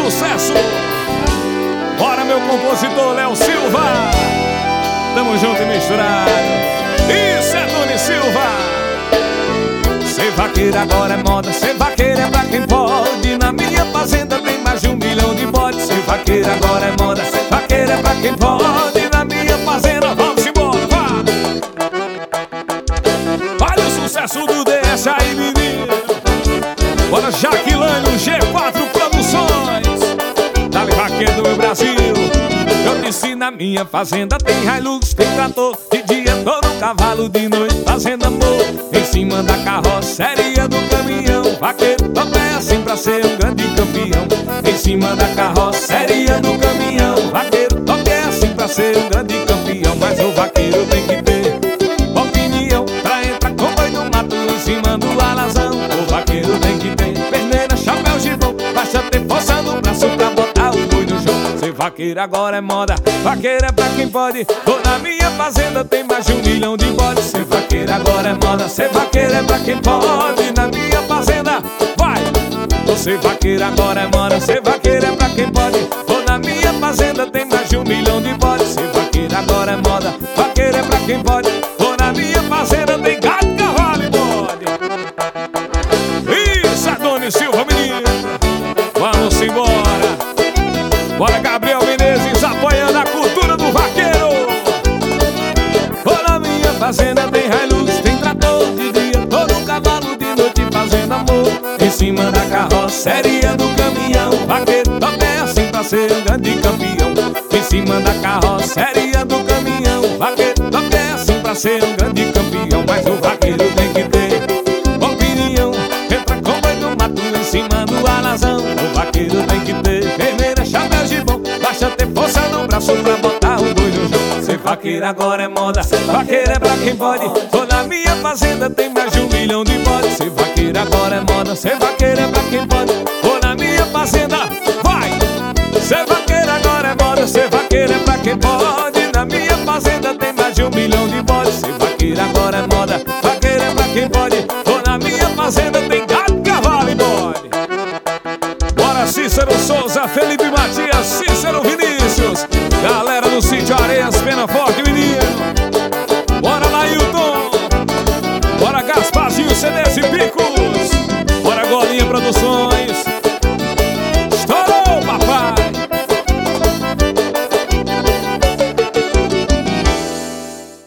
sucesso. Bora, meu compositor Léo Silva. Tamo junto e misturado. Isso é Doni Silva. Ser vaqueiro agora é moda, ser vaqueiro é pra quem pode. Na minha fazenda tem mais de 1 milhão de bodes. Ser vaqueiro agora é moda, ser vaqueiro é pra quem pode. Na minha fazenda, vamos embora, vá. Olha o sucesso do DS aí, menino. Bora, Jaquilânio, G4 Produções. Dale vaqueiro do meu Brasil. Eu disse na minha fazenda tem Hilux, tem trator. De dia todo cavalo, de noite fazendo amor. Em cima da carroceria do caminhão, vaqueiro toca assim pra ser um grande campeão. Em cima da carroceria do caminhão, vaqueiro toca assim pra ser um grande campeão. Mas o vaqueiro tem que ter opinião pra entrar com boi no mato em cima do alazão. O vaqueiro tem que ter perneira, chapéu, gibão. Basta ter força no braço pra botar o boi no jogo. Ser vaqueiro agora é moda, vaqueiro é pra quem pode. Tô na minha fazenda tem mais de 1 milhão de bodes. Ser vaqueiro agora é moda, ser vaqueiro é pra quem pode. Na minha fazenda, vai! Ser vaqueiro agora é moda, ser vaqueiro é pra quem pode. Tô na minha fazenda tem mais de 1 milhão de bodes. Ser vaqueiro agora é moda, vaqueiro é pra quem pode. Tô na minha fazenda tem gado, cavalo e bode. Isso é Doni Silva, menino. Vamos embora. Bora, Gabriel Menezes apoiando a cultura do vaqueiro. Tô na minha fazenda tem Hilux, tem trator. De dia todo cavalo, de noite fazendo amor. Em cima da carroceria do caminhão, vaqueiro toca assim pra ser um grande campeão. Em cima da carroceria do caminhão, vaqueiro toca assim pra ser um grande campeão. Mas o vaqueiro tem que ter opinião, entra com boi no mato em cima do alazão. O vaqueiro tem que ter vermelha, chapéu, gibão. Basta ter força no braço pra botar o boi no jogo. Ser vaqueiro agora é moda, vaqueiro é pra quem pode. Tô na minha fazenda tem mais de 1 milhão de bodes. Ser vaqueiro agora é moda, ser vaqueiro é pra quem pode. Tô na minha fazenda, vai! Ser vaqueiro agora é moda, ser vaqueiro é pra quem pode. Na minha fazenda tem mais de 1 milhão de bodes. Ser vaqueiro agora é moda, vaqueiro é pra quem pode. Tô na minha fazenda tem gado, cavalo e bode. Bora, Cícero Souza, Felipe Matias, Cícero Vinícius. Galera do Sítio Areias, Pena Forte, menino. Bora, Lailton. Bora, Gasparzinho, CDs e Pico.